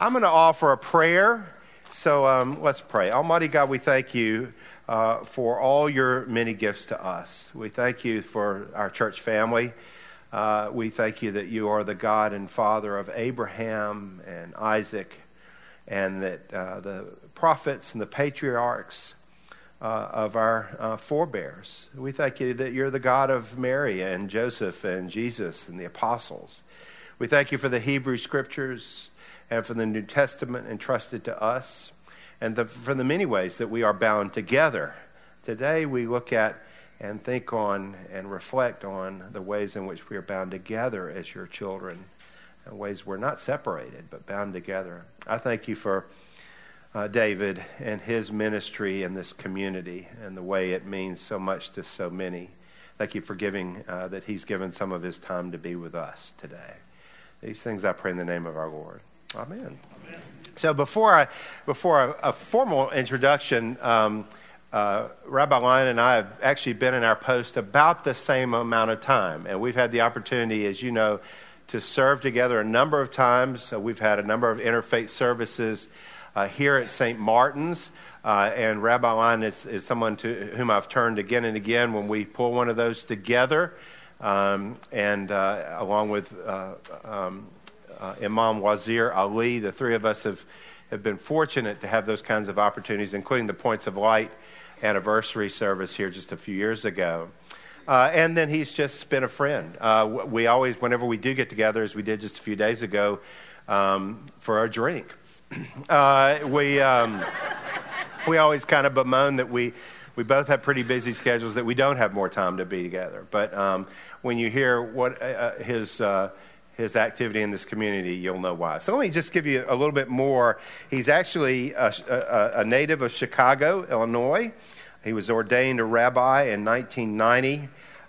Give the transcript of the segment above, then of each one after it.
I'm going to offer a prayer. So let's pray. Almighty God, we thank you for all your many gifts to us. We thank you for our church family. We thank you that you are the God and Father of Abraham and Isaac, and that the prophets and the patriarchs of our forebears. We thank you that you're the God of Mary and Joseph and Jesus and the apostles. We thank you for the Hebrew Scriptures and for the New Testament entrusted to us, and for the many ways that we are bound together. Today we look at and think on and reflect on the ways in which we are bound together as your children, and ways we're not separated but bound together. I thank you for David and his ministry in this community and the way it means so much to so many. Thank you for giving that he's given some of his time to be with us today. These things I pray in the name of our Lord. Amen. Amen. So before a formal introduction, Rabbi Lyon and I have actually been in our post about the same amount of time, and we've had the opportunity, as you know, to serve together a number of times. We've had a number of interfaith services here at St. Martin's, and Rabbi Lyon is someone to whom I've turned again and again when we pull one of those together, and along with Imam Wazir Ali. The three of us have been fortunate to have those kinds of opportunities, including the Points of Light anniversary service here just a few years ago. And then he's just been a friend. We always, whenever we do get together, as we did just a few days ago, for a drink, we always kind of bemoan that we both have pretty busy schedules, that we don't have more time to be together. But when you hear what his activity in this community, you'll know why. So let me just give you a little bit more. He's actually a native of Chicago, Illinois. He was ordained a rabbi in 1990,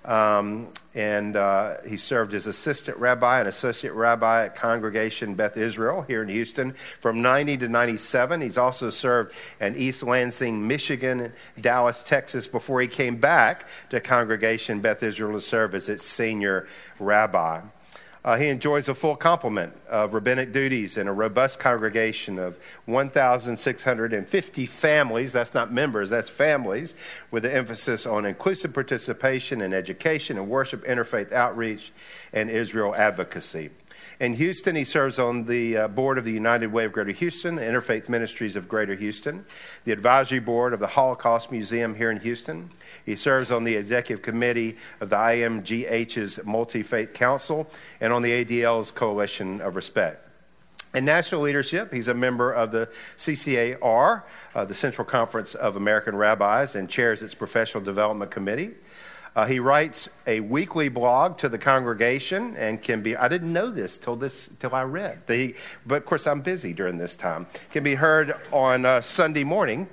and he served as assistant rabbi and associate rabbi at Congregation Beth Israel here in Houston from 90 to 97. He's also served in East Lansing, Michigan, and Dallas, Texas, before he came back to Congregation Beth Israel to serve as its senior rabbi. He enjoys a full complement of rabbinic duties in a robust congregation of 1,650 families. That's not members, that's families, with an emphasis on inclusive participation in education and worship, interfaith outreach, and Israel advocacy. In Houston, he serves on the board of the United Way of Greater Houston, the Interfaith Ministries of Greater Houston, the advisory board of the Holocaust Museum here in Houston. He serves on the executive committee of the IMGH's Multi-Faith Council and on the ADL's Coalition of Respect. In national leadership, he's a member of the CCAR, the Central Conference of American Rabbis, and chairs its Professional Development Committee. He writes a weekly blog to the congregation and can be, I didn't know this till I read, but of course I'm busy during this time, can be heard on Sunday morning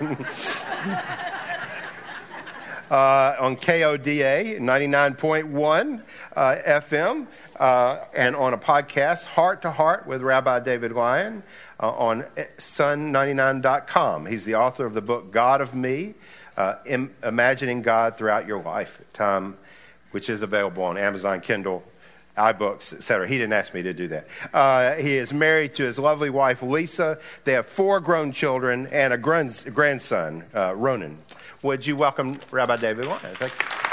on KODA 99.1 FM and on a podcast, Heart to Heart with Rabbi David Lyon on sun99.com. He's the author of the book God of Me, Imagining God Throughout Your Lifetime, which is available on Amazon, Kindle, iBooks, etc. He didn't ask me to do that. He is married to his lovely wife, Lisa. They have 4 grown children and a grandson, Ronan. Would you welcome Rabbi David Lyon? Thank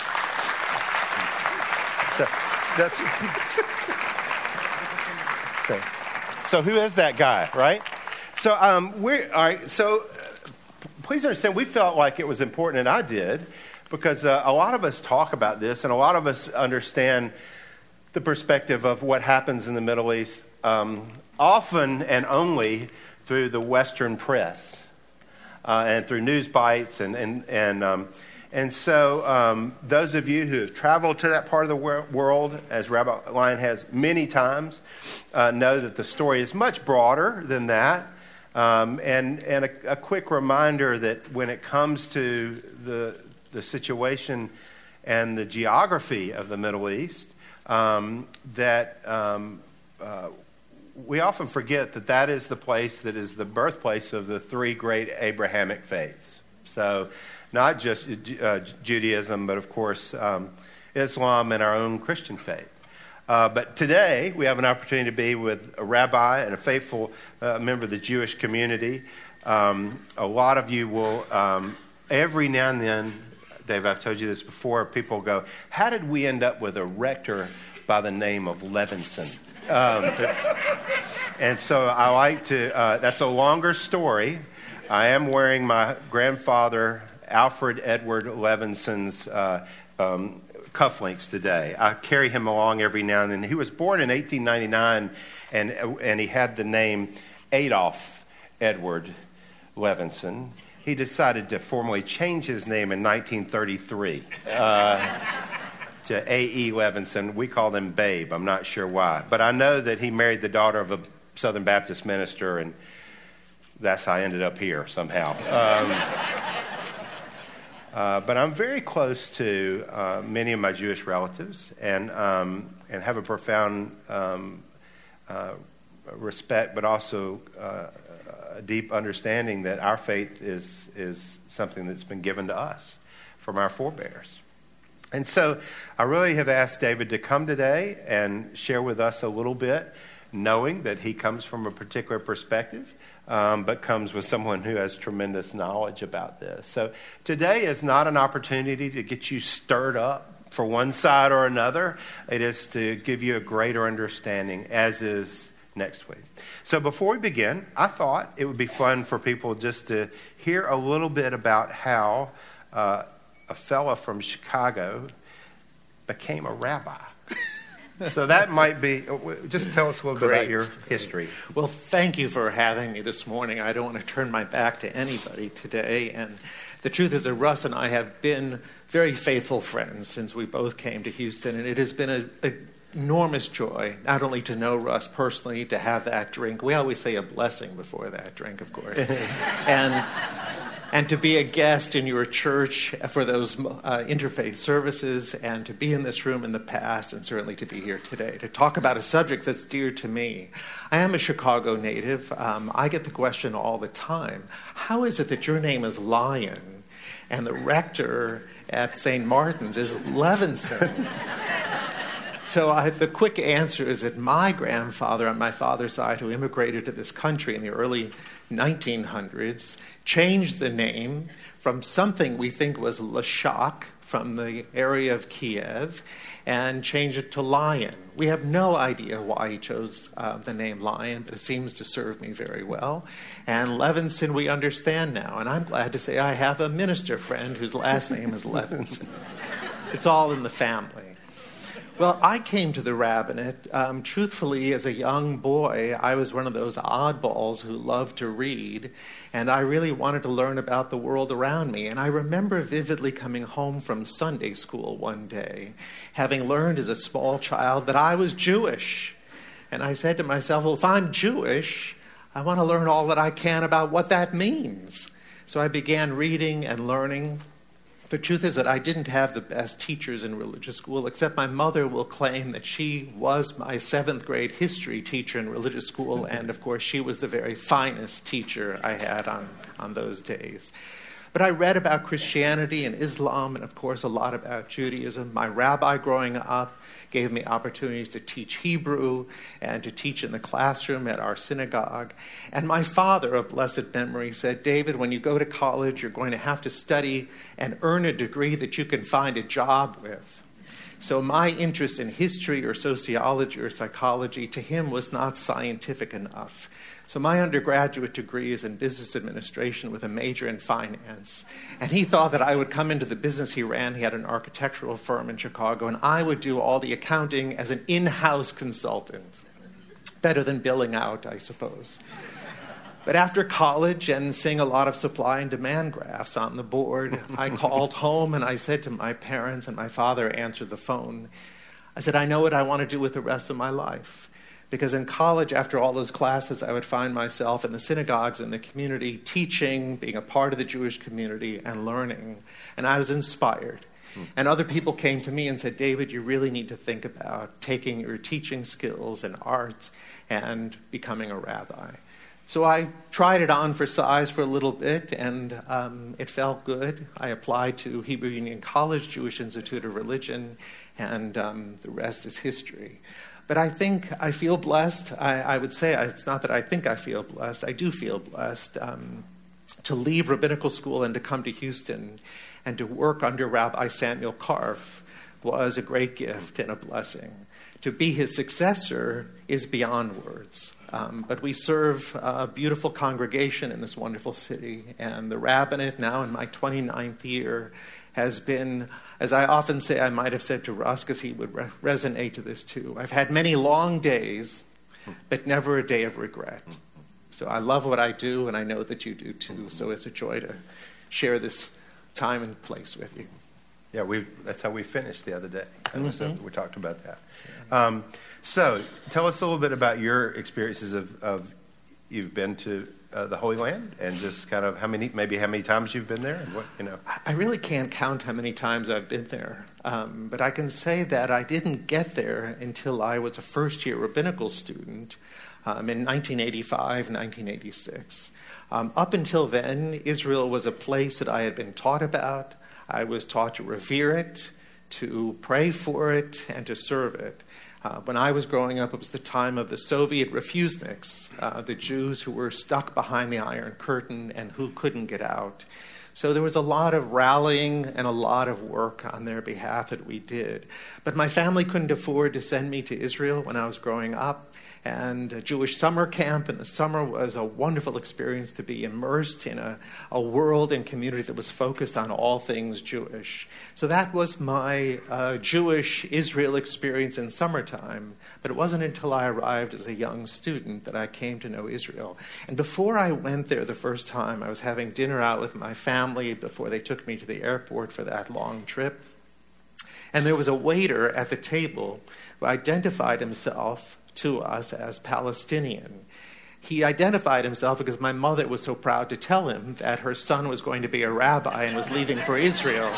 you. So who is that guy, right? So all right. So please understand, we felt like it was important, and I did, because a lot of us talk about this, and a lot of us understand the perspective of what happens in the Middle East, often and only through the Western press and through news bites, and so those of you who have traveled to that part of the world, as Rabbi Lyon has many times, know that the story is much broader than that. And a quick reminder that when it comes to the situation and the geography of the Middle East, we often forget that is the place that is the birthplace of the 3 great Abrahamic faiths. So not just Judaism, but of course Islam and our own Christian faith. But today, we have an opportunity to be with a rabbi and a faithful member of the Jewish community. A lot of you will, every now and then, Dave, I've told you this before, people go, how did we end up with a rector by the name of Levinson? And so I like to, that's a longer story. I am wearing my grandfather, Alfred Edward Levinson's cufflinks today. I carry him along every now and then. He was born in 1899, and he had the name Adolf Edward Levinson. He decided to formally change his name in 1933 to A.E. Levinson. We call him Babe. I'm not sure why. But I know that he married the daughter of a Southern Baptist minister, and that's how I ended up here somehow. But I'm very close to many of my Jewish relatives, and have a profound respect, but also a deep understanding that our faith is something that's been given to us from our forebears. And so I really have asked David to come today and share with us a little bit, knowing that he comes from a particular perspective, but comes with someone who has tremendous knowledge about this. So today is not an opportunity to get you stirred up for one side or another. It is to give you a greater understanding, as is next week. So before we begin, I thought it would be fun for people just to hear a little bit about how a fella from Chicago became a rabbi. So that might be, just tell us a little bit about your history. Well, thank you for having me this morning. I don't want to turn my back to anybody today. And the truth is that Russ and I have been very faithful friends since we both came to Houston. And it has been an enormous joy, not only to know Russ personally, to have that drink. We always say a blessing before that drink, of course. And to be a guest in your church for those interfaith services, and to be in this room in the past, and certainly to be here today to talk about a subject that's dear to me. I am a Chicago native. I get the question all the time, how is it that your name is Lyon and the rector at St. Martin's is Levinson? So the quick answer is that my grandfather on my father's side, who immigrated to this country in the early 1900s, changed the name from something we think was Lashak from the area of Kiev, and changed it to Lion. We have no idea why he chose the name Lion, but it seems to serve me very well. And Levinson we understand now, and I'm glad to say I have a minister friend whose last name is Levinson. It's all in the family. Well, I came to the rabbinate, truthfully, as a young boy. I was one of those oddballs who loved to read, and I really wanted to learn about the world around me. And I remember vividly coming home from Sunday school one day, having learned as a small child that I was Jewish. And I said to myself, well, if I'm Jewish, I want to learn all that I can about what that means. So I began reading and learning. The truth is that I didn't have the best teachers in religious school, except my mother will claim that she was my 7th grade history teacher in religious school, and of course she was the very finest teacher I had on those days. But I read about Christianity and Islam, and of course a lot about Judaism. My rabbi growing up gave me opportunities to teach Hebrew and to teach in the classroom at our synagogue. And my father of blessed memory said, David, when you go to college, you're going to have to study and earn a degree that you can find a job with. So my interest in history or sociology or psychology to him was not scientific enough. So my undergraduate degree is in business administration with a major in finance. And he thought that I would come into the business he ran. He had an architectural firm in Chicago, and I would do all the accounting as an in-house consultant. Better than billing out, I suppose. But after college and seeing a lot of supply and demand graphs on the board, I called home and I said to my parents, and my father answered the phone. I said, I know what I want to do with the rest of my life. Because in college, after all those classes, I would find myself in the synagogues in the community, teaching, being a part of the Jewish community, and learning. And I was inspired. And other people came to me and said, David, you really need to think about taking your teaching skills and art and becoming a rabbi. So I tried it on for size for a little bit, and it felt good. I applied to Hebrew Union College, Jewish Institute of Religion, and the rest is history. But I think I feel blessed. I would say it's not that I think I feel blessed. I do feel blessed to leave rabbinical school and to come to Houston and to work under Rabbi Samuel Karff was a great gift and a blessing. To be his successor is beyond words. But we serve a beautiful congregation in this wonderful city, and the rabbinate, now in my 29th year, has been, as I often say, I might have said to Russ, because he would resonate to this too, I've had many long days, but never a day of regret. So I love what I do, and I know that you do too, so it's a joy to share this time and place with you. Yeah, that's how we finished the other day. We talked about that. So tell us a little bit about your experiences of you've been to the Holy Land, and just kind of how many times you've been there, and what, you know. I really can't count how many times I've been there, but I can say that I didn't get there until I was a first-year rabbinical student in 1985, 1986. Up until then, Israel was a place that I had been taught about. I was taught to revere it, to pray for it, and to serve it. When I was growing up, it was the time of the Soviet refuseniks, the Jews who were stuck behind the Iron Curtain and who couldn't get out. So there was a lot of rallying and a lot of work on their behalf that we did. But my family couldn't afford to send me to Israel when I was growing up. And a Jewish summer camp in the summer was a wonderful experience to be immersed in a world and community that was focused on all things Jewish. So that was my Jewish Israel experience in summertime. But it wasn't until I arrived as a young student that I came to know Israel. And before I went there the first time, I was having dinner out with my family before they took me to the airport for that long trip. And there was a waiter at the table who identified himself to us as Palestinian. He identified himself because my mother was so proud to tell him that her son was going to be a rabbi and was leaving for Israel,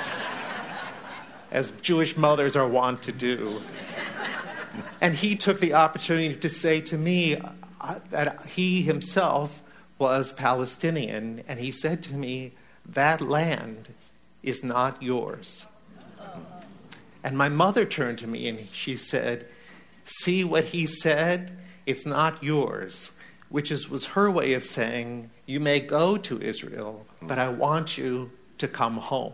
as Jewish mothers are wont to do. And he took the opportunity to say to me that he himself was Palestinian, and he said to me, "That land is not yours." And my mother turned to me and she said, "See what he said? It's not yours," which was her way of saying, you may go to Israel, but I want you to come home.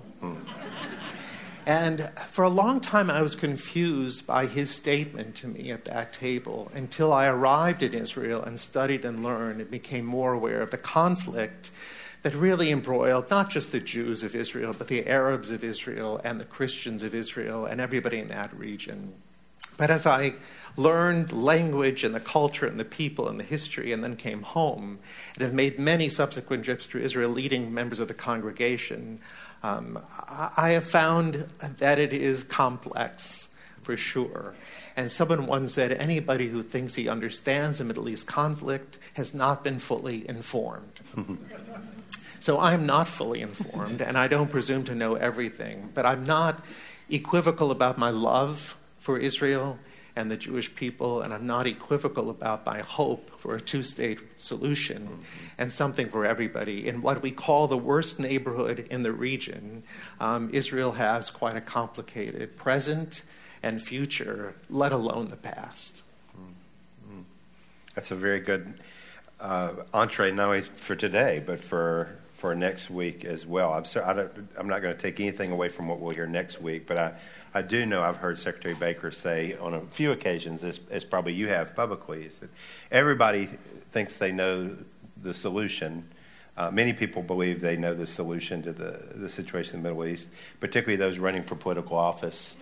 And for a long time, I was confused by his statement to me at that table until I arrived in Israel and studied and learned and became more aware of the conflict that really embroiled not just the Jews of Israel, but the Arabs of Israel and the Christians of Israel and everybody in that region. But as I learned language and the culture and the people and the history and then came home and have made many subsequent trips to Israel leading members of the congregation, I have found that it is complex for sure. And someone once said, anybody who thinks he understands the Middle East conflict has not been fully informed. So I'm not fully informed, and I don't presume to know everything, but I'm not equivocal about my love for Israel and the Jewish people, and I'm not equivocal about my hope for a two-state solution and something for everybody. In what we call the worst neighborhood in the region, Israel has quite a complicated present and future, let alone the past. That's a very good entree, not only for today, but for next week as well. I'm not going to take anything away from what we'll hear next week, but I do know I've heard Secretary Baker say on a few occasions, as probably you have publicly, is that everybody thinks they know the solution. Many people believe they know the solution to the situation in the Middle East, particularly those running for political office,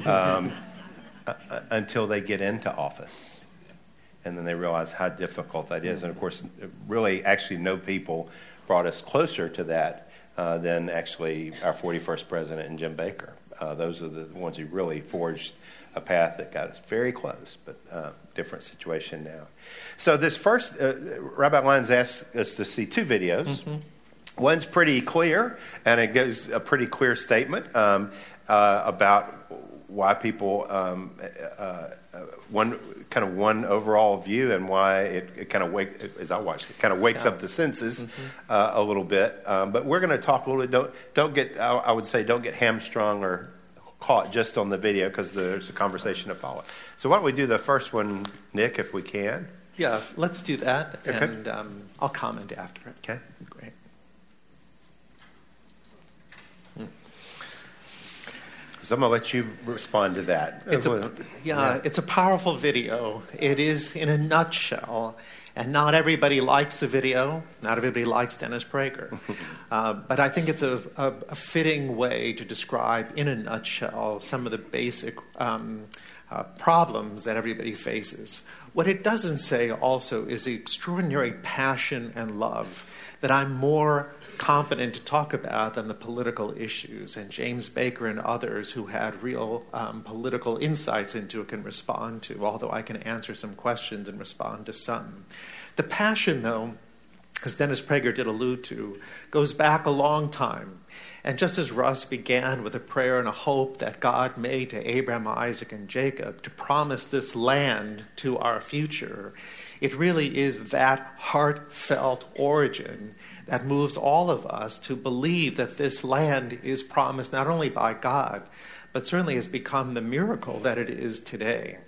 until they get into office. And then they realize how difficult that is. And, of course, really actually no people brought us closer to that than actually our 41st president and Jim Baker. Those are the ones who really forged a path that got us very close, but different situation now. So this first, Rabbi Lyons asked us to see two videos. Mm-hmm. One's pretty clear, and it gives a pretty clear statement about why people, one overall view, and why it kind of as I watch it, kind of wakes up the senses a little bit. But we're going to talk a little bit. Don't get hamstrung or caught just on the video because there's a conversation to follow. So why don't we do the first one, Nick, if we can? Yeah, let's do that, Okay. and I'll comment after it. Okay. Great. So I'm going to let you respond to that. It's a powerful video. It is in a nutshell, and not everybody likes the video. Not everybody likes Dennis Prager. But I think it's a fitting way to describe, in a nutshell, some of the basic problems that everybody faces. What it doesn't say also is the extraordinary passion and love that I'm more competent to talk about than the political issues, and James Baker and others who had real political insights into it can respond to, although I can answer some questions and respond to some. The passion, though, as Dennis Prager did allude to, goes back a long time. And just as Russ began with a prayer and a hope that God made to Abraham, Isaac, and Jacob to promise this land to our future, it really is that heartfelt origin that moves all of us to believe that this land is promised not only by God, but certainly has become the miracle that it is today.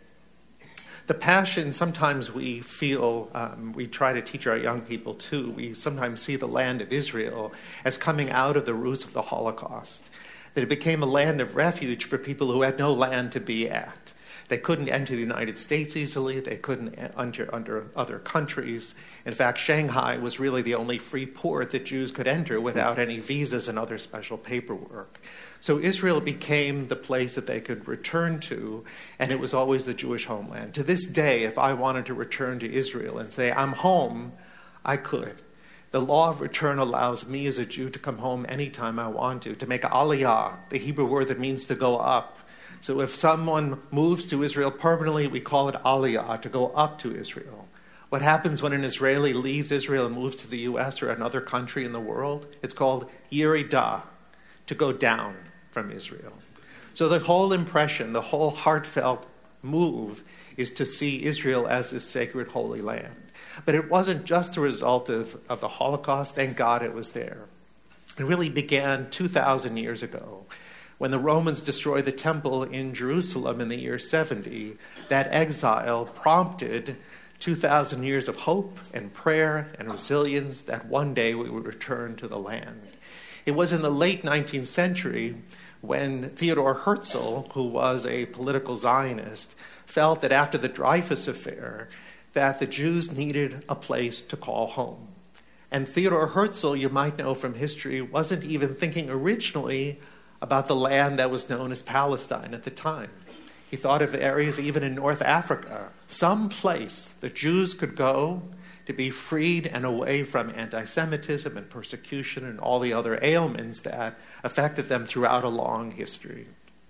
The passion, sometimes we feel, we try to teach our young people too, we sometimes see the land of Israel as coming out of the roots of the Holocaust, that it became a land of refuge for people who had no land to be at. They couldn't enter the United States easily. They couldn't enter other countries. In fact, Shanghai was really the only free port that Jews could enter without any visas and other special paperwork. So Israel became the place that they could return to, and it was always the Jewish homeland. To this day, if I wanted to return to Israel and say, I'm home, I could. The law of return allows me as a Jew to come home anytime I want to make aliyah, the Hebrew word that means to go up. So if someone moves to Israel permanently, we call it aliyah, to go up to Israel. What happens when an Israeli leaves Israel and moves to the U.S. or another country in the world? It's called yeridah, to go down from Israel. So the whole impression, the whole heartfelt move is to see Israel as this sacred holy land. But it wasn't just a result of the Holocaust. Thank God it was there. It really began 2,000 years ago. When the Romans destroyed the temple in Jerusalem in the year 70, that exile prompted 2,000 years of hope and prayer and resilience that one day we would return to the land. It was in the late 19th century when Theodor Herzl, who was a political Zionist, felt that after the Dreyfus affair, that the Jews needed a place to call home. And Theodor Herzl, you might know from history, wasn't even thinking originally about the land that was known as Palestine at the time. He thought of areas even in North Africa, some place the Jews could go to be freed and away from anti-Semitism and persecution and all the other ailments that affected them throughout a long history.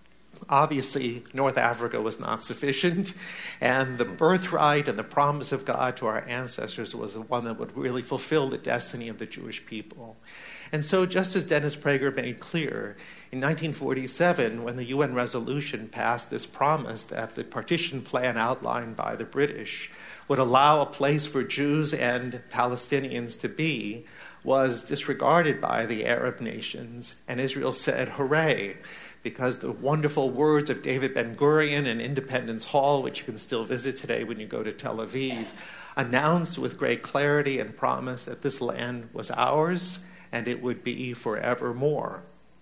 Obviously, North Africa was not sufficient, and the birthright and the promise of God to our ancestors was the one that would really fulfill the destiny of the Jewish people. And so, just as Dennis Prager made clear, in 1947, when the UN resolution passed this promise that the partition plan outlined by the British would allow a place for Jews and Palestinians to be, was disregarded by the Arab nations, and Israel said, hooray, because the wonderful words of David Ben-Gurion in Independence Hall, which you can still visit today when you go to Tel Aviv, announced with great clarity and promise that this land was ours and it would be forevermore.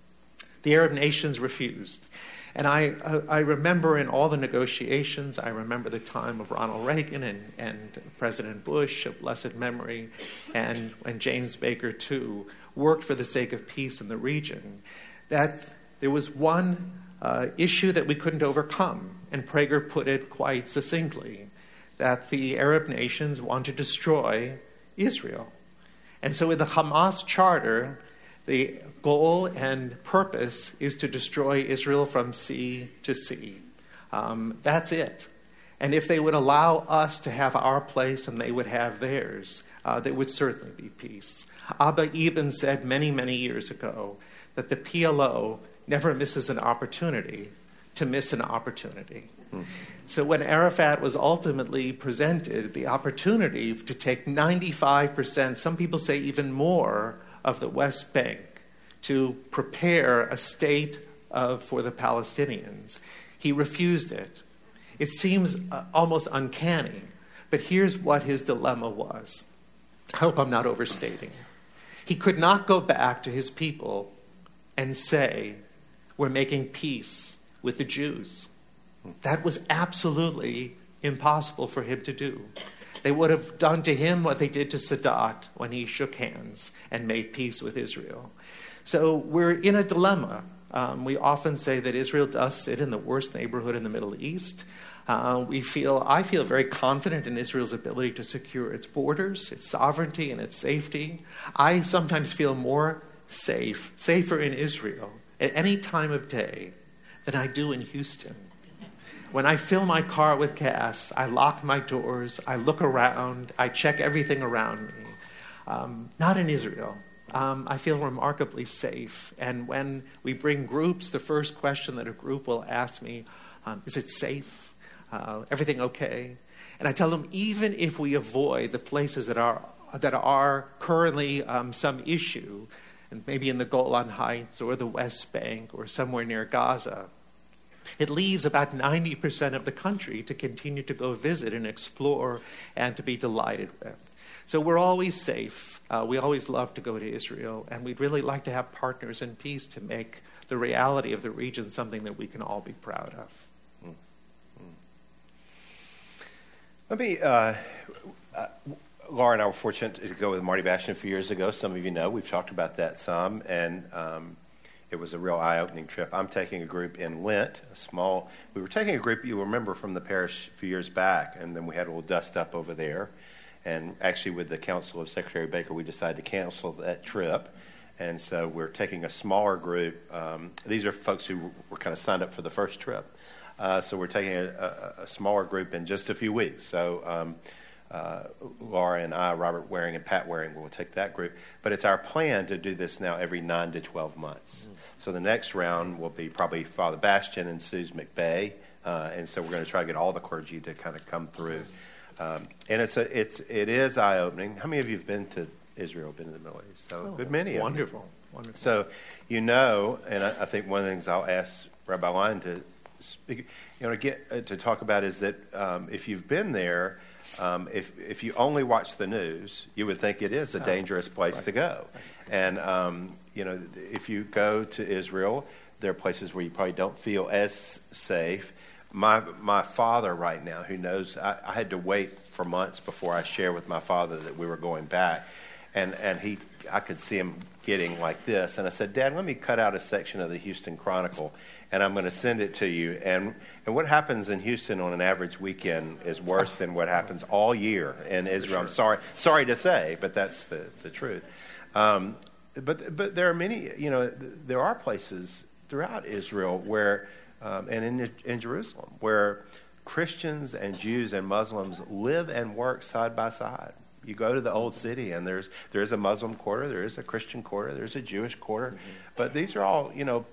The Arab nations refused. And I remember in all the negotiations, I remember the time of Ronald Reagan and President Bush, of blessed memory, and James Baker too, worked for the sake of peace in the region, that there was one issue that we couldn't overcome. And Prager put it quite succinctly, that the Arab nations want to destroy Israel. And so in the Hamas charter, the goal and purpose is to destroy Israel from sea to sea. That's it. And if they would allow us to have our place and they would have theirs, there would certainly be peace. Abba Eban said many, many years ago that the PLO never misses an opportunity to miss an opportunity. So when Arafat was ultimately presented the opportunity to take 95%, some people say even more, of the West Bank to prepare a state for the Palestinians. He refused it. It seems almost uncanny, but here's what his dilemma was. I hope I'm not overstating. He could not go back to his people and say, we're making peace with the Jews. That was absolutely impossible for him to do. They would have done to him what they did to Sadat when he shook hands and made peace with Israel. So we're in a dilemma. We often say that Israel does sit in the worst neighborhood in the Middle East. I feel very confident in Israel's ability to secure its borders, its sovereignty, and its safety. I sometimes feel more safer in Israel at any time of day than I do in Houston. When I fill my car with gas, I lock my doors, I look around, I check everything around me. Not in Israel. I feel remarkably safe. And when we bring groups, the first question that a group will ask me, is it safe? Everything okay? And I tell them, even if we avoid the places that are currently some issue, and maybe in the Golan Heights or the West Bank or somewhere near Gaza, it leaves about 90% of the country to continue to go visit and explore and to be delighted with. So we're always safe. We always love to go to Israel, and we'd really like to have partners in peace to make the reality of the region something that we can all be proud of. Let me, Laura and I were fortunate to go with Marty Bastian a few years ago. Some of you know, we've talked about that some, and it was a real eye-opening trip. I'm taking a group in Lent, we were taking a group, you remember, from the parish a few years back, and then we had a little dust up over there. And actually, with the counsel of Secretary Baker, we decided to cancel that trip. And so we're taking a smaller group. These are folks who were kind of signed up for the first trip. So we're taking a smaller group in just a few weeks. So Laura and I, Robert Waring and Pat Waring, will take that group. But it's our plan to do this now every 9 to 12 months. Mm-hmm. So the next round will be probably Father Bastian and Suze McBay. And so we're going to try to get all the clergy to kind of come through. And it is eye-opening. How many of you have been to Israel, been to the Middle East? So good many. Wonderful. So and I think one of the things I'll ask Rabbi Lyon to speak, to talk about is that if you've been there, if you only watch the news, you would think it is a dangerous place to go. And if you go to Israel, there are places where you probably don't feel as safe. My father right now, who knows, I had to wait for months before I shared with my father that we were going back. And I could see him getting like this. And I said, Dad, let me cut out a section of the Houston Chronicle, and I'm going to send it to you. And what happens in Houston on an average weekend is worse than what happens all year in Israel. Sure. I'm sorry to say, but that's the truth. But there are many, there are places throughout Israel where, and in Jerusalem, where Christians and Jews and Muslims live and work side by side. You go to the old city, and there is a Muslim quarter, there is a Christian quarter, there's a Jewish quarter, but these are all,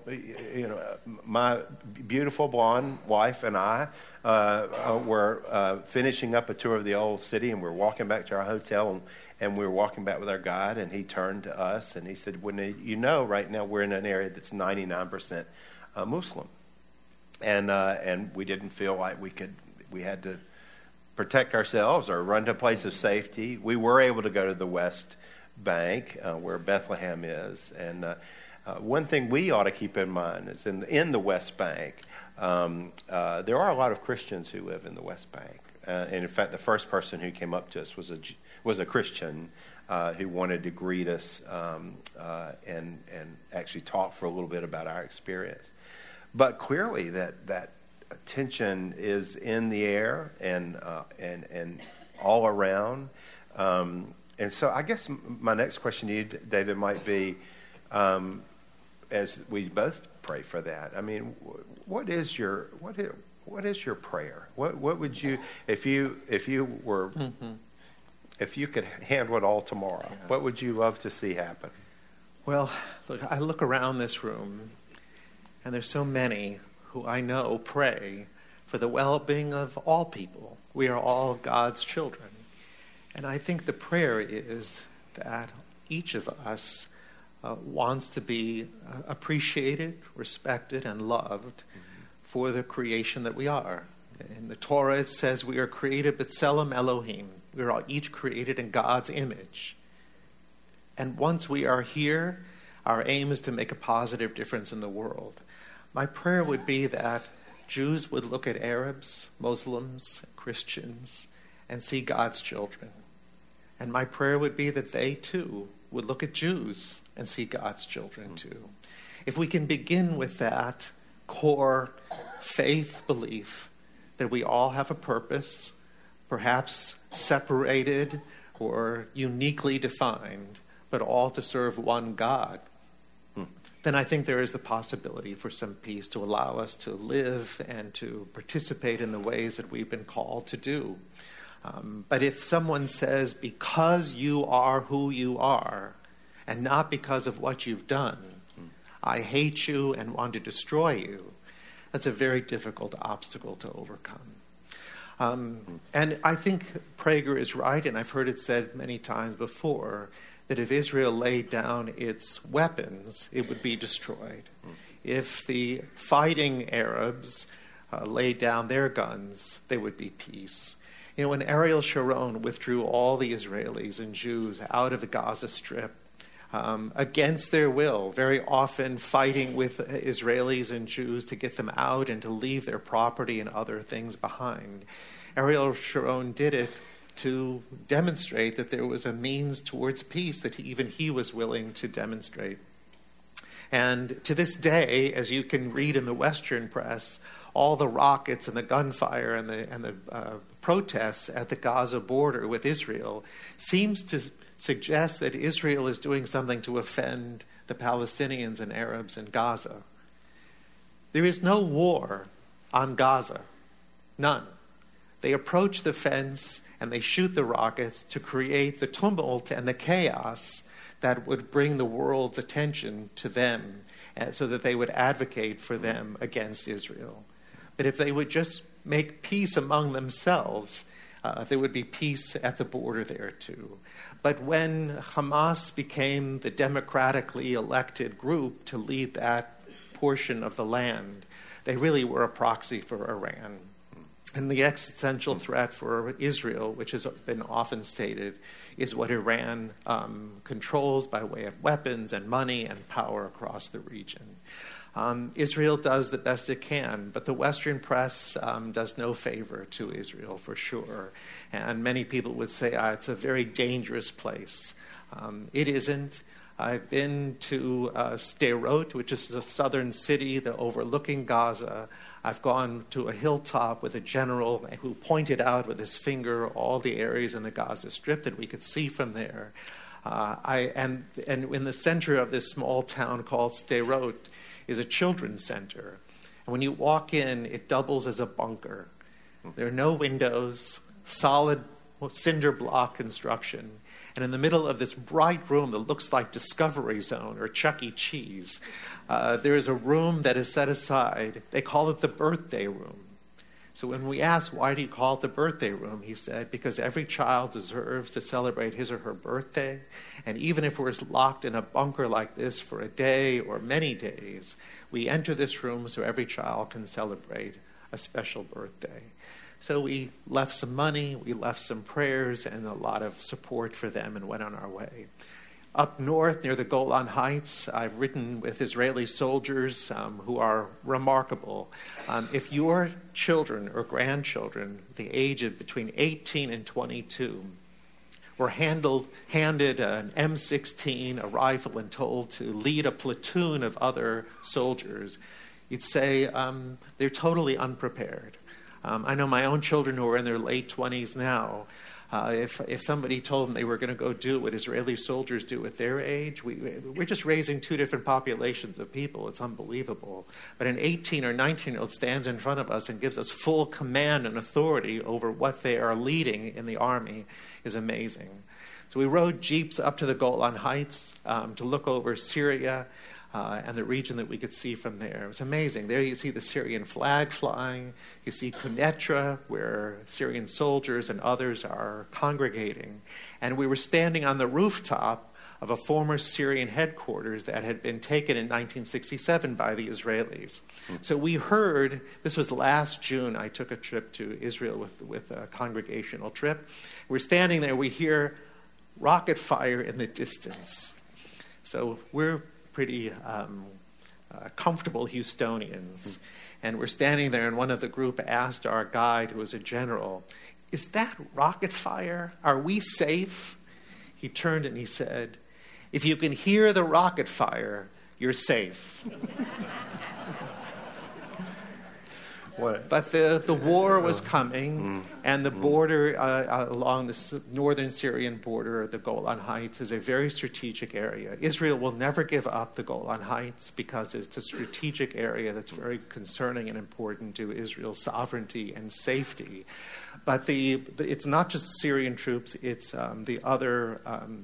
my beautiful blonde wife and I were finishing up a tour of the old city, and we're walking back to our hotel, and we were walking back with our guide, and he turned to us and he said, right now we're in an area that's 99% Muslim, and we didn't feel like we had to protect ourselves or run to a place of safety. We were able to go to the West Bank, where Bethlehem is. And one thing we ought to keep in mind is in the West Bank, there are a lot of Christians who live in the West Bank. And in fact, the first person who came up to us was a Christian who wanted to greet us and actually talk for a little bit about our experience. But clearly that tension is in the air and all around. And so I guess my next question to you, David, might be, as we both pray for that, I mean, what is your prayer? What would you, if you could handle it all tomorrow, what would you love to see happen? Well, look, I look around this room, and there's so many who I know pray for the well-being of all people. We are all God's children. And I think the prayer is that each of us wants to be appreciated, respected, and loved for the creation that we are. In the Torah, it says we are created b'tselem Elohim. We are all each created in God's image. And once we are here, our aim is to make a positive difference in the world. My prayer would be that Jews would look at Arabs, Muslims, Christians, and see God's children. And my prayer would be that they, too, would look at Jews and see God's children, too. If we can begin with that core faith belief that we all have a purpose, perhaps separated or uniquely defined, but all to serve one God, then I think there is the possibility for some peace to allow us to live and to participate in the ways that we've been called to do. But if someone says, because you are who you are, and not because of what you've done, I hate you and want to destroy you, that's a very difficult obstacle to overcome. And I think Prager is right, and I've heard it said many times before, that if Israel laid down its weapons, it would be destroyed. If the fighting Arabs laid down their guns, there would be peace. You know, when Ariel Sharon withdrew all the Israelis and Jews out of the Gaza Strip, against their will, very often fighting with Israelis and Jews to get them out and to leave their property and other things behind. Ariel Sharon did it to demonstrate that there was a means towards peace that even he was willing to demonstrate. And to this day, as you can read in the Western press, all the rockets and the gunfire and the protests at the Gaza border with Israel seems to suggest that Israel is doing something to offend the Palestinians and Arabs in Gaza. There is no war on Gaza. None. They approach the fence and they shoot the rockets to create the tumult and the chaos that would bring the world's attention to them so that they would advocate for them against Israel. But if they would just make peace among themselves, there would be peace at the border there too. But when Hamas became the democratically elected group to lead that portion of the land, they really were a proxy for Iran. And the existential threat for Israel, which has been often stated, is what Iran controls by way of weapons and money and power across the region. Israel does the best it can, but the Western press does no favor to Israel, for sure. And many people would say it's a very dangerous place. It isn't. I've been to Sderot, which is a southern city overlooking Gaza. I've gone to a hilltop with a general who pointed out with his finger all the areas in the Gaza Strip that we could see from there. And in the center of this small town called Sderot is a children's center. And when you walk in, it doubles as a bunker. There are no windows, solid cinder block construction. And in the middle of this bright room that looks like Discovery Zone or Chuck E. Cheese, there is a room that is set aside. They call it the birthday room. So when we asked, why do you call it the birthday room? He said, because every child deserves to celebrate his or her birthday. And even if we're locked in a bunker like this for a day or many days, we enter this room so every child can celebrate a special birthday. So we left some money, we left some prayers and a lot of support for them and went on our way. Up north near the Golan Heights, I've ridden with Israeli soldiers who are remarkable. If your children or grandchildren, the age of between 18 and 22, were handed an M16, a rifle, and told to lead a platoon of other soldiers, you'd say they're totally unprepared. I know my own children who are in their late 20s now. If somebody told them they were going to go do what Israeli soldiers do at their age, we're just raising two different populations of people. It's unbelievable. But an 18 or 19-year-old stands in front of us and gives us full command and authority over what they are leading in the army is amazing. So we rode jeeps up to the Golan Heights to look over Syria and the region that we could see from there. It was amazing. There you see the Syrian flag flying. You see Quneitra, where Syrian soldiers and others are congregating. And we were standing on the rooftop of a former Syrian headquarters that had been taken in 1967 by the Israelis. So we heard, this was last June, I took a trip to Israel with a congregational trip. We're standing there, we hear rocket fire in the distance. So we're pretty comfortable Houstonians. And we're standing there, and one of the group asked our guide, who was a general, "Is that rocket fire? Are we safe?" He turned and he said, "If you can hear the rocket fire, you're safe." But the war was coming, and the border along the northern Syrian border, the Golan Heights, is a very strategic area. Israel will never give up the Golan Heights because it's a strategic area that's very concerning and important to Israel's sovereignty and safety. But it's not just Syrian troops, it's the other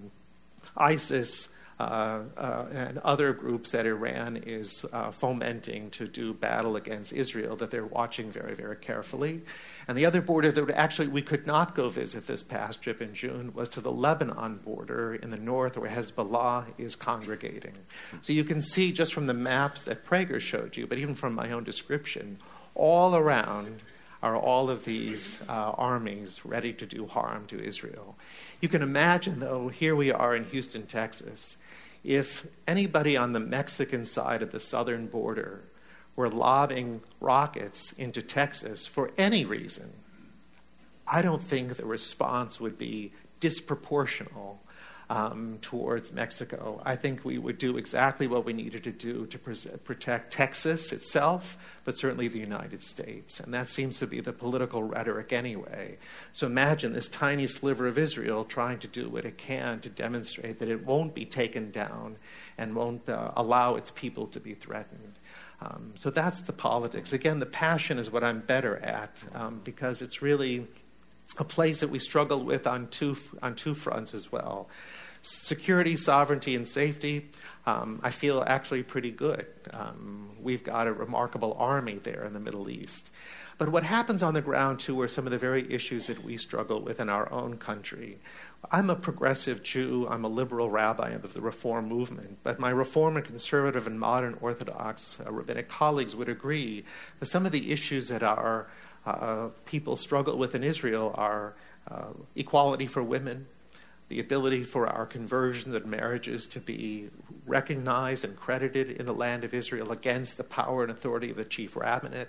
ISIS, and other groups that Iran is fomenting to do battle against Israel that they're watching very, very carefully. And the other border that we could not go visit this past trip in June was to the Lebanon border in the north where Hezbollah is congregating. So you can see just from the maps that Prager showed you, but even from my own description, all around are all of these armies ready to do harm to Israel. You can imagine, though, here we are in Houston, Texas. If anybody on the Mexican side of the southern border were lobbing rockets into Texas for any reason, I don't think the response would be disproportional towards Mexico. I think we would do exactly what we needed to do to protect Texas itself, but certainly the United States. And that seems to be the political rhetoric anyway. So imagine this tiny sliver of Israel trying to do what it can to demonstrate that it won't be taken down and won't allow its people to be threatened. So that's the politics. Again, the passion is what I'm better at because it's really a place that we struggle with on two fronts as well. Security, sovereignty, and safety, I feel actually pretty good. We've got a remarkable army there in the Middle East. But what happens on the ground, too, are some of the very issues that we struggle with in our own country. I'm a progressive Jew. I'm a liberal rabbi of the Reform movement. But my Reform and conservative and modern Orthodox rabbinic colleagues would agree that some of the issues that our people struggle with in Israel are equality for women, the ability for our conversions and marriages to be recognized and credited in the land of Israel against the power and authority of the chief rabbinate,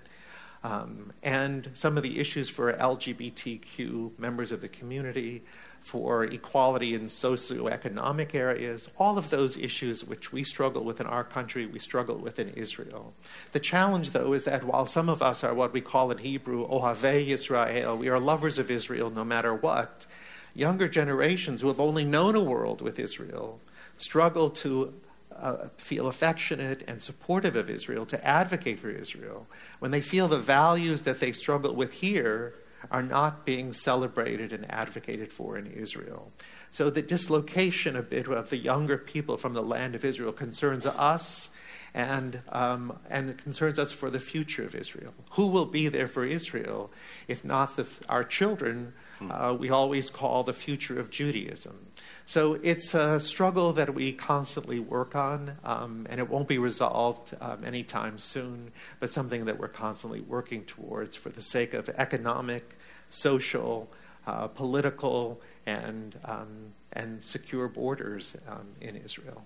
and some of the issues for LGBTQ members of the community, for equality in socioeconomic areas, all of those issues which we struggle with in our country, we struggle with in Israel. The challenge, though, is that while some of us are what we call in Hebrew, Ohavei Yisrael, we are lovers of Israel no matter what, younger generations who have only known a world with Israel struggle to feel affectionate and supportive of Israel, to advocate for Israel, when they feel the values that they struggle with here are not being celebrated and advocated for in Israel. So the dislocation a bit of the younger people from the land of Israel concerns us and it concerns us for the future of Israel. Who will be there for Israel if not our children? We always call the future of Judaism. So it's a struggle that we constantly work on, and it won't be resolved anytime soon, but something that we're constantly working towards for the sake of economic, social, political, and secure borders in Israel.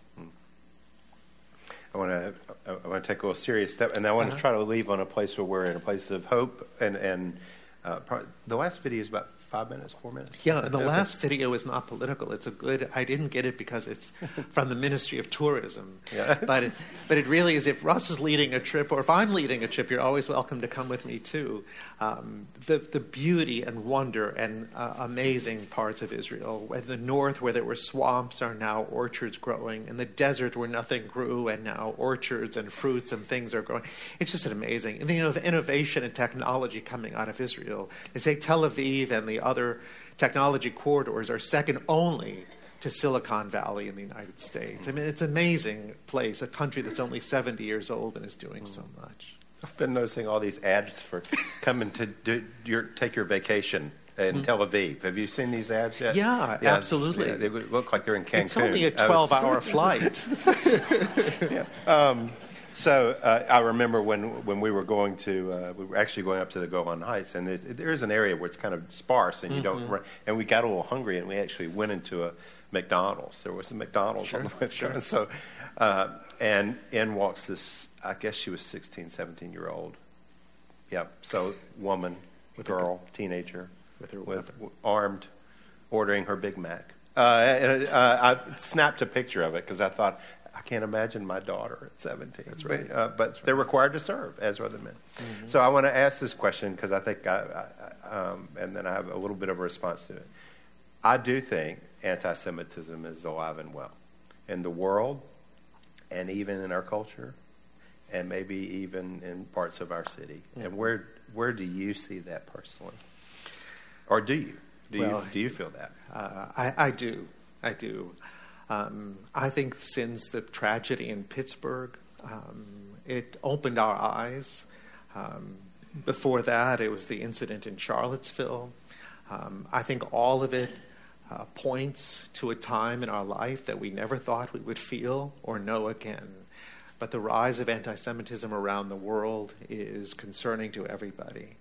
I want to take a little serious step, and I want to try to leave on a place where we're in a place of hope. And the last video is about 5 minutes, 4 minutes? Yeah, and the last video is not political. It's I didn't get it because it's from the Ministry of Tourism. Yeah. But it really is, if Russ is leading a trip, or if I'm leading a trip, you're always welcome to come with me too. The beauty and wonder and amazing parts of Israel. In the north, where there were swamps, are now orchards growing. In the desert, where nothing grew, and now orchards and fruits and things are growing. It's just amazing. And the innovation and technology coming out of Israel. They say Tel Aviv and the other technology corridors are second only to Silicon Valley in the United States. I mean, it's an amazing place, a country that's only 70 years old and is doing so much. I've been noticing all these ads for coming to take your vacation in Tel Aviv. Have you seen these ads yet? Yeah, absolutely. Yeah, they look like they're in Cancun. It's only a 12-hour flight. So I remember when we were going to, we were actually going up to the Golan Heights, and there is an area where it's kind of sparse, and you don't run. And we got a little hungry, and we actually went into a McDonald's. There was a McDonald's on the way. Sure. So, and in walks this, I guess she was 16, 17-year-old. Yeah, so woman, girl, teenager, with armed, ordering her Big Mac. And I snapped a picture of it because I thought, I can't imagine my daughter at 17. That's right. But they're required to serve as other men. Mm-hmm. So I want to ask this question because I think, and then I have a little bit of a response to it. I do think anti-Semitism is alive and well in the world and even in our culture and maybe even in parts of our city. Mm-hmm. And where do you see that personally? Or do you? Do you feel that? I do. I think since the tragedy in Pittsburgh, it opened our eyes. Before that, it was the incident in Charlottesville. I think all of it points to a time in our life that we never thought we would feel or know again. But the rise of anti-Semitism around the world is concerning to everybody.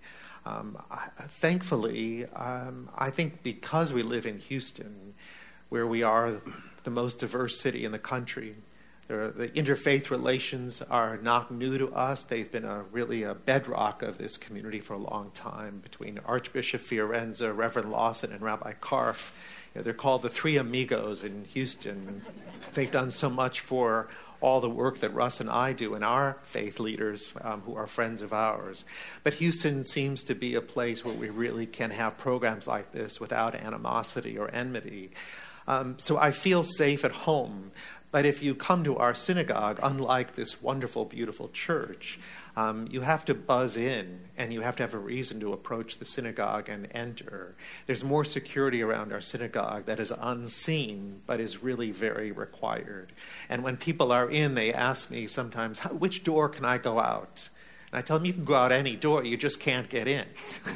Thankfully, I think because we live in Houston, where we are the most diverse city in the country, the interfaith relations are not new to us. They've been really a bedrock of this community for a long time between Archbishop Fiorenza, Reverend Lawson, and Rabbi Karff. They're called the Three Amigos in Houston. They've done so much for all the work that Russ and I do and our faith leaders who are friends of ours. But Houston seems to be a place where we really can have programs like this without animosity or enmity. So I feel safe at home. But if you come to our synagogue, unlike this wonderful, beautiful church, you have to buzz in and you have to have a reason to approach the synagogue and enter. There's more security around our synagogue that is unseen but is really very required. And when people are in, they ask me sometimes, which door can I go out? And I tell them, you can go out any door, you just can't get in.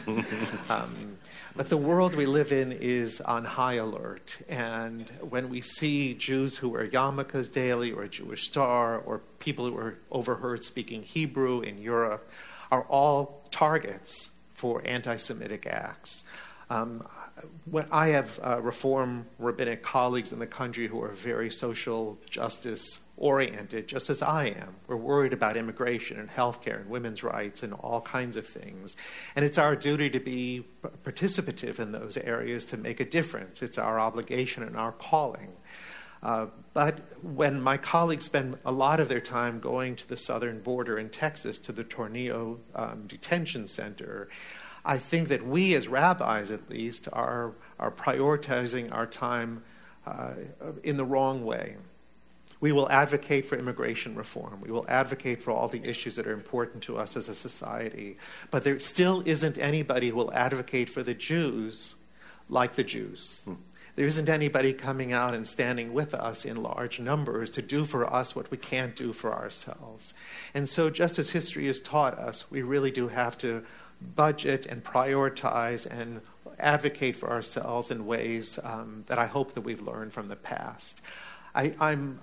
But the world we live in is on high alert. And when we see Jews who wear yarmulkes daily or a Jewish star or people who are overheard speaking Hebrew in Europe are all targets for anti-Semitic acts. When I have Reform rabbinic colleagues in the country who are very social justice oriented, just as I am. We're worried about immigration and healthcare and women's rights and all kinds of things. And it's our duty to be participative in those areas to make a difference. It's our obligation and our calling. But when my colleagues spend a lot of their time going to the southern border in Texas, to the Tornillo detention center, I think that we as rabbis, at least, are prioritizing our time in the wrong way. We will advocate for immigration reform. We will advocate for all the issues that are important to us as a society. But there still isn't anybody who will advocate for the Jews like the Jews. There isn't anybody coming out and standing with us in large numbers to do for us what we can't do for ourselves. And so just as history has taught us, we really do have to budget and prioritize and advocate for ourselves in ways that I hope that we've learned from the past. I'm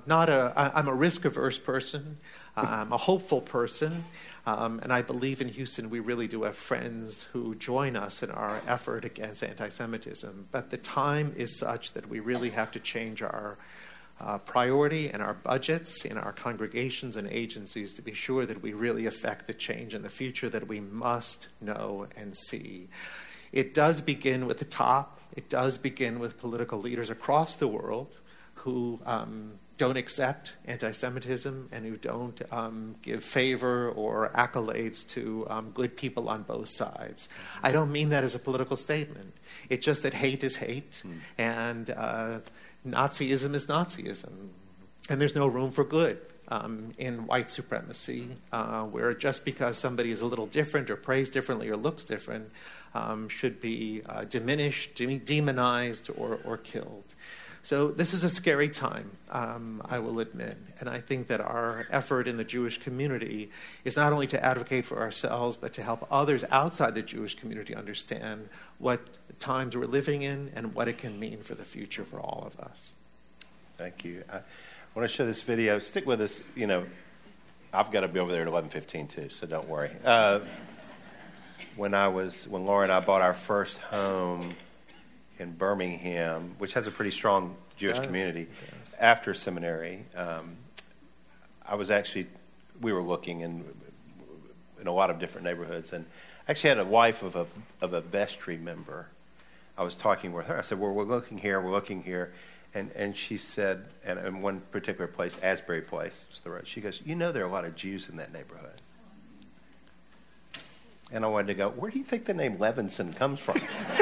a risk-averse person. I'm a hopeful person. And I believe in Houston we really do have friends who join us in our effort against anti-Semitism. But the time is such that we really have to change our priority and our budgets in our congregations and agencies to be sure that we really affect the change in the future that we must know and see. It does begin with the top. It does begin with political leaders across the world who don't accept anti-Semitism and who don't give favor or accolades to good people on both sides. I don't mean that as a political statement. It's just that hate is hate, and Nazism is Nazism. And there's no room for good in white supremacy, where just because somebody is a little different or prays differently or looks different should be diminished, demonized, or killed. So this is a scary time, I will admit. And I think that our effort in the Jewish community is not only to advocate for ourselves, but to help others outside the Jewish community understand what times we're living in and what it can mean for the future for all of us. Thank you. I want to show this video. Stick with us. You know, I've got to be over there at 11:15 too, so don't worry. When Laura and I bought our first home in Birmingham, which has a pretty strong Jewish community, after seminary, we were looking in a lot of different neighborhoods, and I actually had a wife of a vestry member. I was talking with her. I said, well, we're looking here. And she said, and in one particular place, Asbury Place, is the road, she goes, you know there are a lot of Jews in that neighborhood. And I wanted to go, where do you think the name Levinson comes from?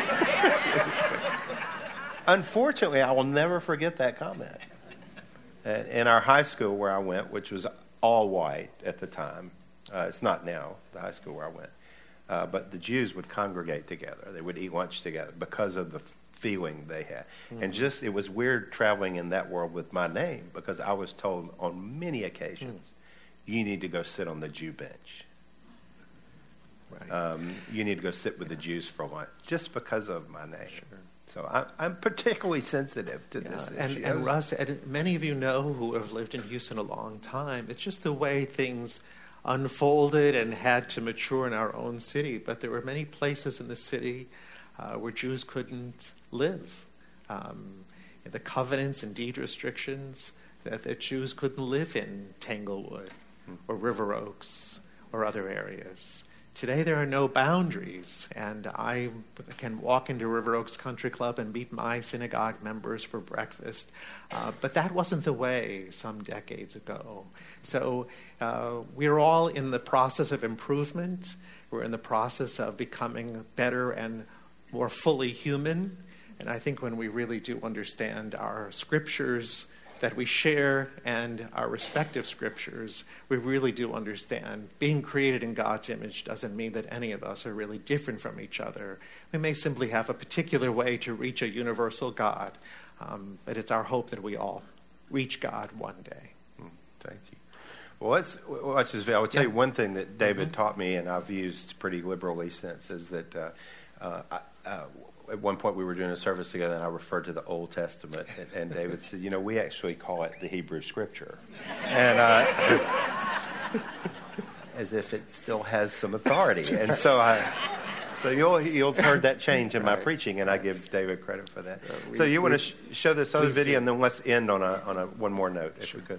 Unfortunately, I will never forget that comment. In our high school where I went, which was all white at the time, it's not now, the high school where I went, but the Jews would congregate together. They would eat lunch together because of the feeling they had. Mm-hmm. And it was weird traveling in that world with my name, because I was told on many occasions, you need to go sit on the Jew bench. Right. You need to go sit with the Jews for lunch, just because of my name. Sure. So I'm particularly sensitive to this issue. And Russ, many of you know who have lived in Houston a long time, it's just the way things unfolded and had to mature in our own city. But there were many places in the city where Jews couldn't live. The covenants and deed restrictions that Jews couldn't live in Tanglewood or River Oaks or other areas. Today there are no boundaries, and I can walk into River Oaks Country Club and meet my synagogue members for breakfast. But that wasn't the way some decades ago. So we're all in the process of improvement. We're in the process of becoming better and more fully human. And I think when we really do understand our scriptures that we share and our respective scriptures, we really do understand being created in God's image doesn't mean that any of us are really different from each other. We may simply have a particular way to reach a universal God, but it's our hope that we all reach God one day. Thank you. Well, let's watch this video. I will tell you one thing that David taught me, and I've used pretty liberally since, is that at one point we were doing a service together, and I referred to the Old Testament, and David said, you know, we actually call it the Hebrew Scripture. And as if it still has some authority. And so you'll have heard that change in my preaching, and I give David credit for that. So you want to show this other video, and then let's end on a one more note, if we could.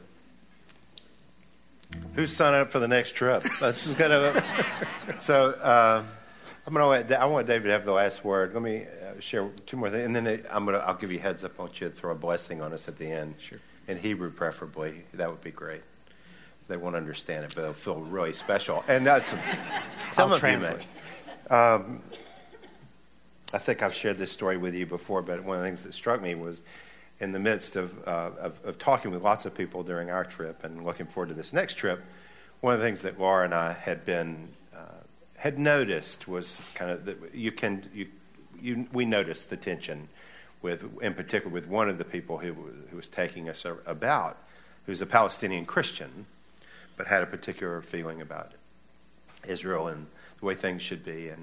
Who's signing up for the next trip? That's kind of so. I want David to have the last word. Let me share two more things, and then I'll give you a heads up. I want you to throw a blessing on us at the end. Sure. In Hebrew, preferably. That would be great. They won't understand it, but it'll feel really special. And some of you may. I think I've shared this story with you before, but one of the things that struck me was in the midst of talking with lots of people during our trip and looking forward to this next trip, one of the things that Laura and I had noticed was kind of that we noticed the tension in particular with one of the people who was taking us about, who's a Palestinian Christian, but had a particular feeling about Israel and the way things should be.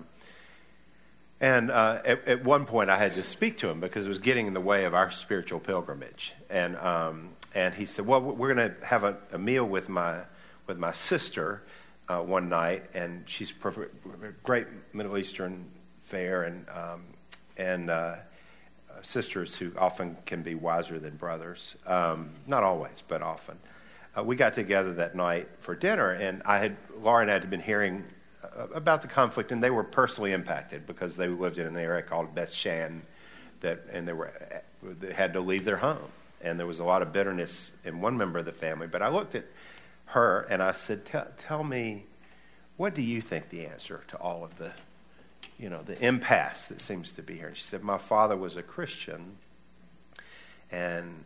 And at one point I had to speak to him because it was getting in the way of our spiritual pilgrimage. And he said, well, we're going to have a meal with my sister one night, and she's great Middle Eastern fare, and sisters who often can be wiser than brothers. Not always, but often. We got together that night for dinner, and Lauren had been hearing about the conflict, and they were personally impacted because they lived in an area called Beth Shan, and they had to leave their home, and there was a lot of bitterness in one member of the family. But I looked at her and I said, "Tell me, what do you think the answer to all of the impasse that seems to be here?" She said, "My father was a Christian, and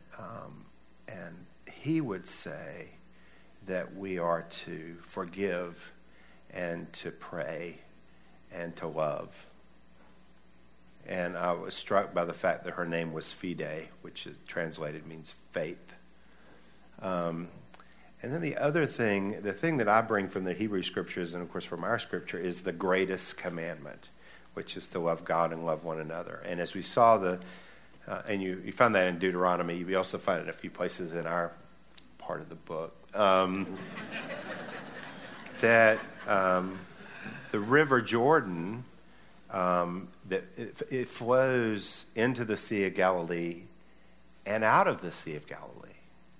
he would say that we are to forgive and to pray and to love And I was struck by the fact that her name was Fide, which is translated means faith. And then the thing that I bring from the Hebrew scriptures, and of course from our scripture, is the greatest commandment, which is to love God and love one another. And as we saw and you find that in Deuteronomy, you also find it in a few places in our part of the book, that the River Jordan, that it flows into the Sea of Galilee and out of the Sea of Galilee.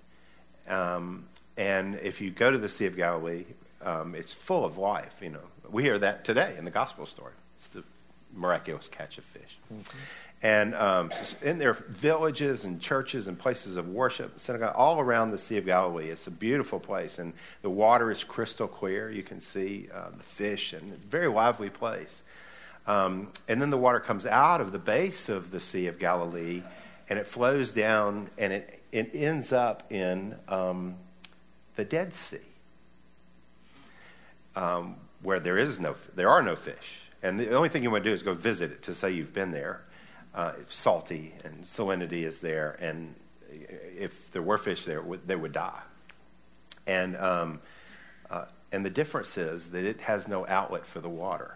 And if you go to the Sea of Galilee, it's full of life. You know, we hear that today in the gospel story. It's the miraculous catch of fish. Mm-hmm. And in there are villages and churches and places of worship, synagogue, all around the Sea of Galilee. It's a beautiful place, and the water is crystal clear. You can see the fish, and it's a very lively place. And then the water comes out of the base of the Sea of Galilee, and it flows down, and it ends up in the Dead Sea, where there are no fish. And the only thing you want to do is go visit it to say you've been there. It's salty, and salinity is there, and if there were fish there, they would die. And the difference is that it has no outlet for the water.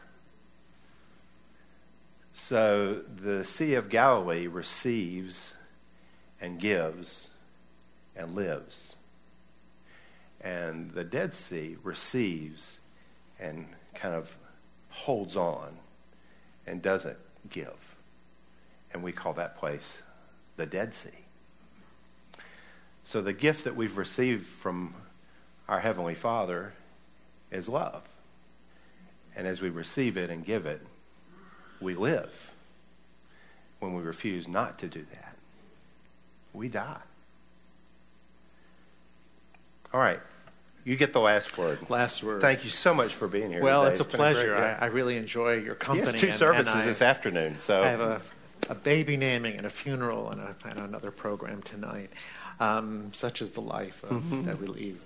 So the Sea of Galilee receives and gives and lives. And the Dead Sea receives and kind of holds on and doesn't give. And we call that place the Dead Sea. So the gift that we've received from our Heavenly Father is love. And as we receive it and give it, we live. When we refuse not to do that, we die. All right. You get the last word. Last word. Thank you so much for being here Well, today. it's a pleasure. I really enjoy your company. Yes, two services this afternoon. So I have a baby naming and a funeral and another program tonight, such is the life that we lead.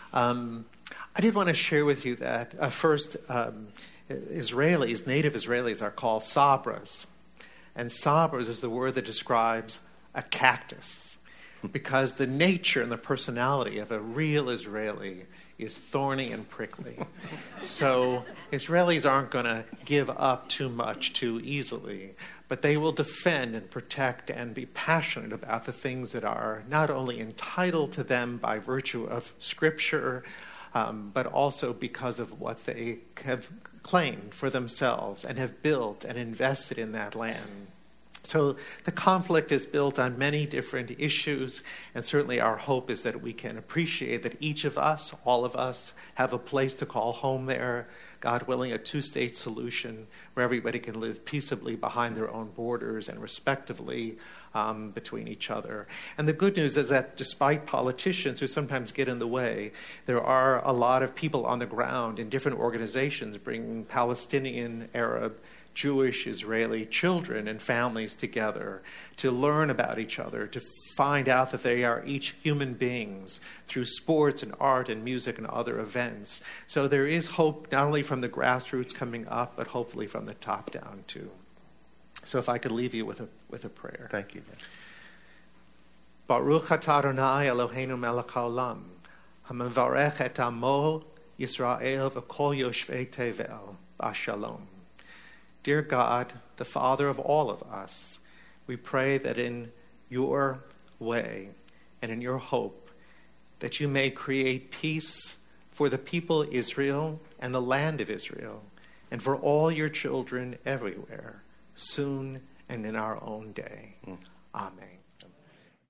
I did want to share with you that first, native Israelis are called sabras. And sabras is the word that describes a cactus, because the nature and the personality of a real Israeli is thorny and prickly. So Israelis aren't going to give up too much too easily, but they will defend and protect and be passionate about the things that are not only entitled to them by virtue of Scripture, but also because of what they have claimed for themselves and have built and invested in that land. So the conflict is built on many different issues, and certainly our hope is that we can appreciate that each of us, all of us, have a place to call home there, God willing, a two-state solution where everybody can live peaceably behind their own borders and respectively between each other. And the good news is that despite politicians who sometimes get in the way, there are a lot of people on the ground in different organizations bringing Palestinian, Arab, Jewish, Israeli children and families together to learn about each other, to find out that they are each human beings through sports and art and music and other events. So there is hope not only from the grassroots coming up, but hopefully from the top down too. So if I could leave you with a prayer. Thank you. Baruch atah Adonai Eloheinu melech haolam, hamavarech et amo Yisrael v'kol yoshvei tevel b'shalom. Dear God, the Father of all of us, we pray that in your way and in your hope, that you may create peace for the people Israel and the land of Israel, and for all your children everywhere, soon and in our own day. Amen.